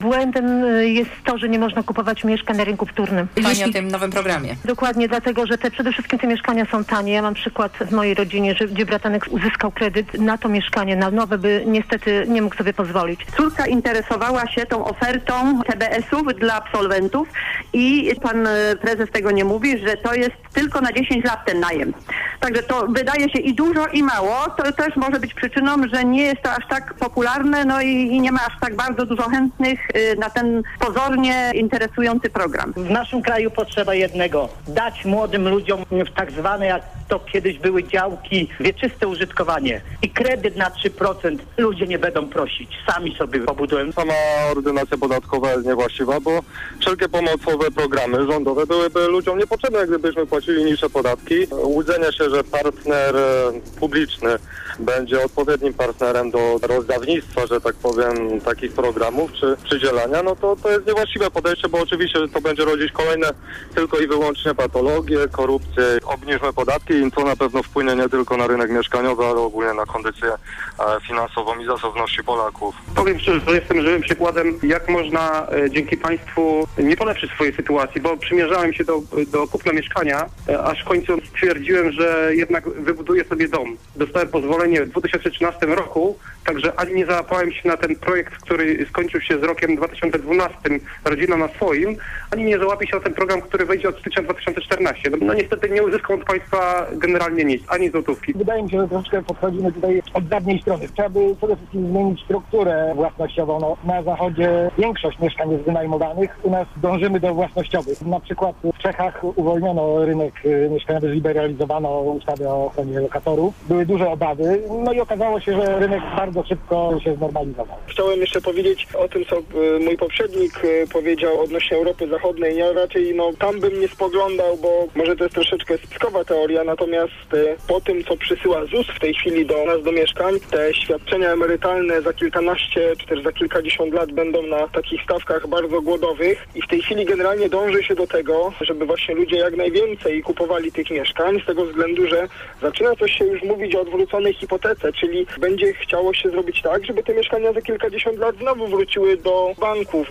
Błędem jest to, że nie można kupować mieszkań na rynku wtórnym. Pani o tym nowym programie. Dokładnie, dlatego, że przede wszystkim te mieszkania są tanie. Ja mam przykład w mojej rodzinie, gdzie bratanek uzyskał kredyt na to mieszkanie, na nowe, by niestety nie mógł sobie pozwolić. Córka interesowała się tą ofertą TBS-ów dla absolwentów i pan prezes tego nie mówi, że to jest tylko na 10 lat ten najem. Także to wydaje się i dużo, i mało. To też może być przyczyną, że nie jest to aż tak popularne, no i nie ma aż tak bardzo dużo chętnych na ten pozornie interesujący program. W naszym kraju potrzeba jednego. Dać młodym ludziom w tak zwane, jak to kiedyś były działki, wieczyste użytkowanie i kredyt na 3%. Ludzie nie będą prosić. Sami sobie pobudują. Sama ordynacja podatkowa jest niewłaściwa, bo wszelkie pomocowe programy rządowe byłyby ludziom niepotrzebne, gdybyśmy płacili niższe podatki. Łudzenie się, że partner publiczny będzie odpowiednim partnerem do rozdawnictwa, że tak powiem, takich programów czy przydzielania, no to jest niewłaściwe podejście, bo oczywiście to będzie rodzić kolejne tylko i wyłącznie patologie, korupcję. Obniżmy podatki i to na pewno wpłynie nie tylko na rynek mieszkaniowy, ale ogólnie na kondycję finansową i zasobności Polaków. Powiem szczerze, że jestem żywym przykładem, jak można dzięki państwu nie polepszyć swojej sytuacji, bo przymierzałem się do kupna mieszkania, aż w końcu stwierdziłem, że jednak wybuduję sobie dom. Dostałem pozwolenie w 2013 roku, także ani nie załapałem się na ten projekt, który skończył się z rokiem 2012, Rodzina na swoim, ani nie załapię się na ten program, który wejdzie od stycznia 2014. No niestety nie uzyskał od państwa generalnie nic, ani złotówki. Wydaje mi się, że troszeczkę podchodzimy tutaj od dawnej strony. Trzeba by przede wszystkim zmienić strukturę własnościową. No, na zachodzie większość mieszkań jest wynajmowanych, u nas dążymy do własnościowych. Na przykład w Czechach uwolniono rynek mieszkaniowy, zliberalizowano ustawę o ochronie lokatorów. Były duże obawy, no i okazało się, że rynek bardzo szybko się znormalizował. Chciałem jeszcze powiedzieć o tym, co mój poprzednik powiedział odnośnie Europy Zachodniej. Ja raczej tam bym nie spoglądał, bo może to jest troszeczkę spiskowa teoria, natomiast po tym, co przysyła ZUS w tej chwili do nas, do mieszkań, te świadczenia emerytalne za kilkanaście czy też za kilkadziesiąt lat będą na takich stawkach bardzo głodowych i w tej chwili generalnie dąży się do tego, żeby właśnie ludzie jak najwięcej kupowali tych mieszkań, z tego względu, że zaczyna coś się już mówić o odwróconej hipotece, czyli będzie chciało się zrobić tak, żeby te mieszkania za kilkadziesiąt lat znowu wróciły do banków.